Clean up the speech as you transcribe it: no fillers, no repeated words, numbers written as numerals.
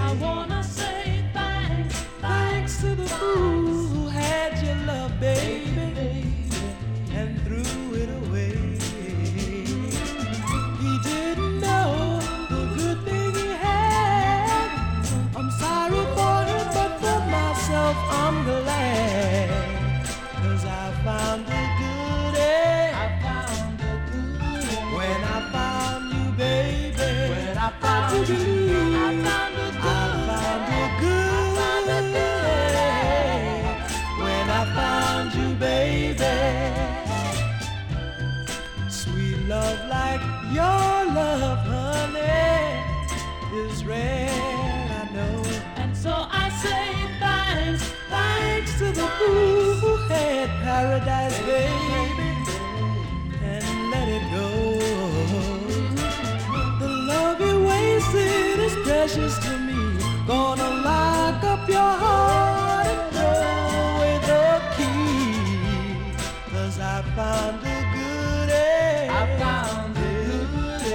I wanna say thanks, thanks to the fool who had your love, baby, and threw it away. He didn't know the good thing he had. I'm sorry for him, but for myself I'm glad, 'cause I found the goodie. I found the good. When I found you, baby, When I found you, believe? I found the good. I found the good. When I found you, baby. Sweet love like your love, honey, is rare, I know. And so I say thanks, Thanks to the fool who had paradise, baby.